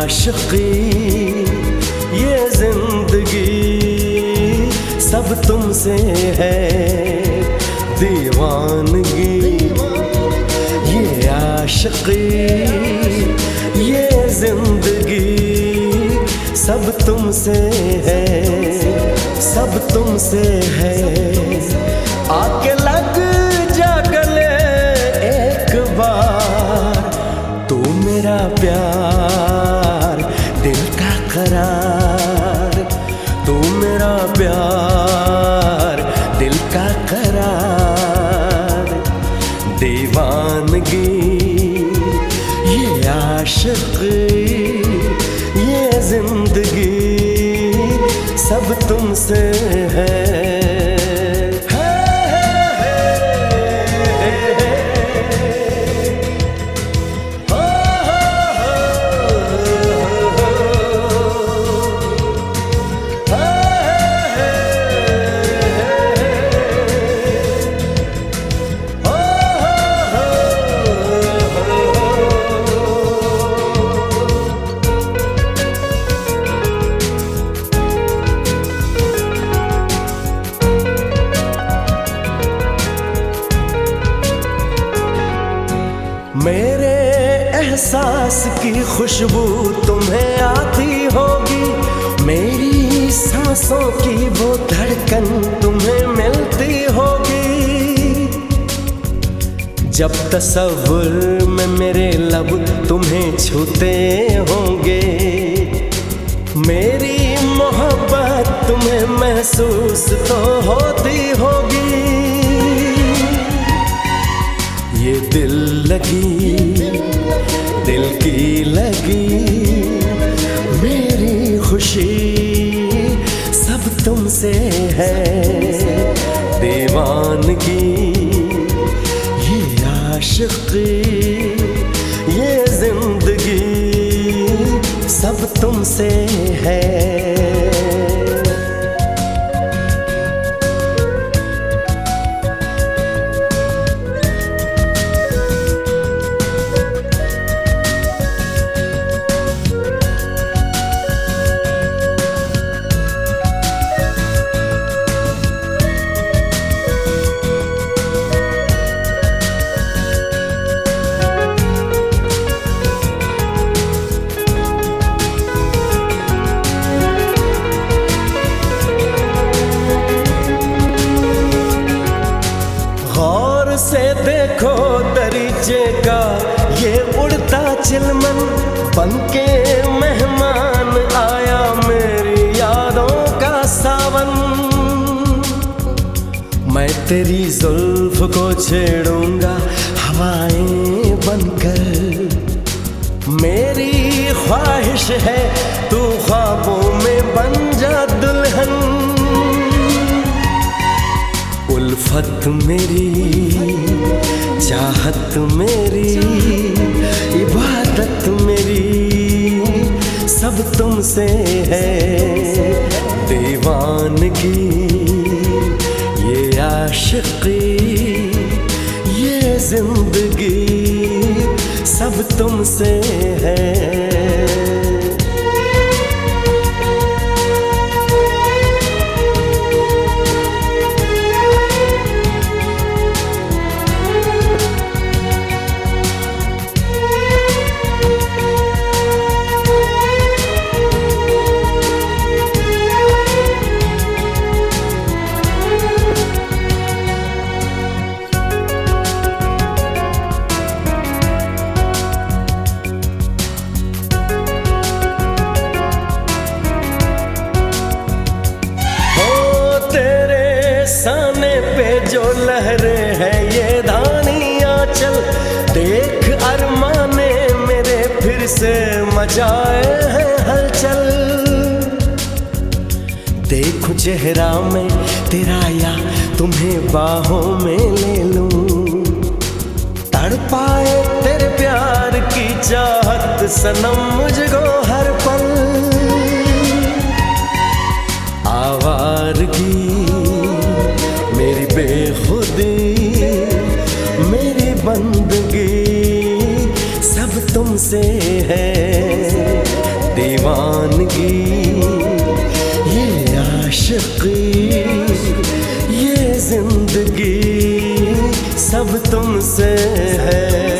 आशिकी ये जिंदगी सब तुमसे है। दीवानगी ये आशिकी ये जिंदगी सब तुमसे है, सब तुमसे है। आके लग जा गले एक बार, तू मेरा प्यार दिल का करार, तू मेरा प्यार दिल का करार। दीवानगी ये आशिकी ये जिंदगी सब तुमसे है। मेरे एहसास की खुशबू तुम्हें आती होगी, मेरी सांसों की वो धड़कन तुम्हें मिलती होगी। जब तसव्वुर में मेरे लब तुम्हें छूते होंगे, मेरी मोहब्बत तुम्हें महसूस तो होती होगी। ये दिल लगी दिल की लगी मेरी खुशी सब तुमसे है। दीवानगी ये आशिकी ये जिंदगी सब तुमसे है। गौर से देखो दरीचे का ये उड़ता चिलमन, बनके मेहमान आया मेरी यादों का सावन। मैं तेरी जुल्फ को छेड़ूंगा हवाएं बनकर, मेरी ख्वाहिश है तू ख्वाबों में बन जा दुल्हन। उल्फत मेरी चाहत मेरी इबादत मेरी सब तुमसे है। दीवानगी ये आशिकी ये जिंदगी सब तुमसे है। साने पे जो लहरें हैं ये धानियाँ चल, देख अरमाने मेरे फिर से मचाए हैं हलचल। देखो चेहरा में तेरा या तुम्हें बाहों में ले लूं, तड़पाए तेरे प्यार की चाहत सनम मुझको हर पल। आवारगी मेरी बेखुदी मेरी बंदगी सब तुमसे है। दीवानगी, ये आशिकी, ये जिंदगी सब तुमसे है।